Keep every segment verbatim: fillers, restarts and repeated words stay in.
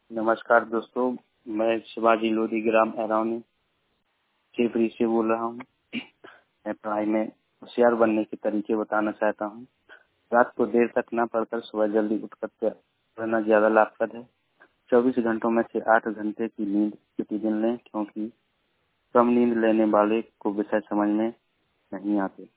नमस्कार दोस्तों, मैं शिवाजी लोधी ग्राम एरावनी शिवपुरी से बोल रहा हूँ। मैं पढ़ाई में होशियार बनने के तरीके बताना चाहता हूँ। रात को देर तक न पढ़कर सुबह जल्दी उठकर पढ़ना ज्यादा लाभप्रद है। चौबीस घंटों में से आठ घंटे की नींद प्रतिदिन लें, क्योंकि कम नींद लेने वाले को विषय समझ में नहीं आते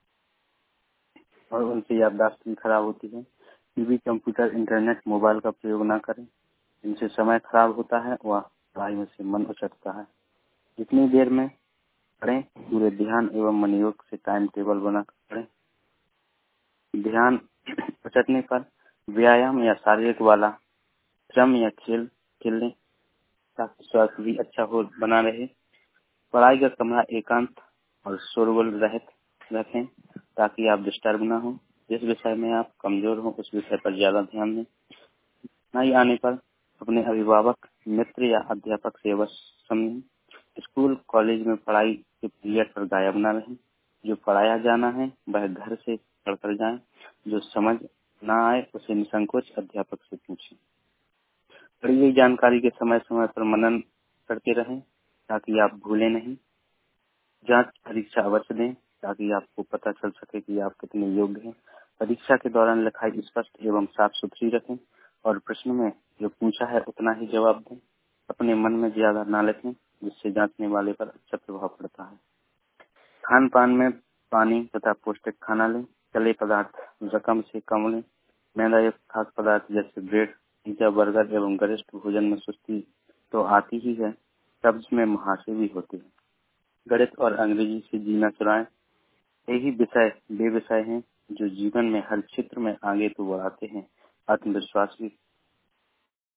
और उनकी याददाश्त भी खराब होती है। टीवी, कंप्यूटर, इंटरनेट, मोबाइल का प्रयोग न करें। इनसे समय खराब होता है व पढ़ाई में से मन उचटता है। जितनी देर में पढ़ें, पूरे ध्यान एवं मनोयोग से टाइम टेबल बनाकर पढ़ें। ध्यान उचटने पर व्यायाम या शारीरिक वाला श्रम या खेल खेल लें, ताकि स्वास्थ्य भी अच्छा हो बना रहे। पढ़ाई का कमरा एकांत और शोरगुल रहित रखें, ताकि आप डिस्टर्ब ना हो। जिस विषय में आप कमजोर हो उस विषय पर ज्यादा ध्यान दें। नहीं आने पर अपने अभिभावक, मित्र या अध्यापक से अवश्य समझें। स्कूल, कॉलेज में पढ़ाई के पीरियड पर गायब न रहें। जो पढ़ाया जाना है वह घर से पढ़कर जाएं। जो समझ न आए उसे निसंकोच अध्यापक से पूछें। पढ़ी गई जानकारी के समय समय पर मनन करते रहें, ताकि आप भूलें नहीं। जांच परीक्षा अवश्य दें, ताकि आपको पता चल सके कि आप कितने योग्य हैं। परीक्षा के दौरान लिखाई स्पष्ट एवं साफ सुथरी रखें और प्रश्न में जो पूछा है उतना ही जवाब दें। अपने मन में ज्यादा ना लिखें, जिससे जांचने वाले पर अच्छा प्रभाव पड़ता है। खान पान में पानी तथा पौष्टिक खाना लें। तले पदार्थ रकम से कम लें। मैदा युक्त खाद्य पदार्थ जैसे ब्रेड, पिज्जा, बर्गर एवं गरिष्ठ भोजन में सुस्ती तो आती ही है, कब्ज में मुहासे भी होते हैं। गणित और अंग्रेजी से जीना चुराएं। यही विषय वे विषय हैं जो जीवन में हर क्षेत्र में आगे तो बढ़ाते हैं, आत्मविश्वास भी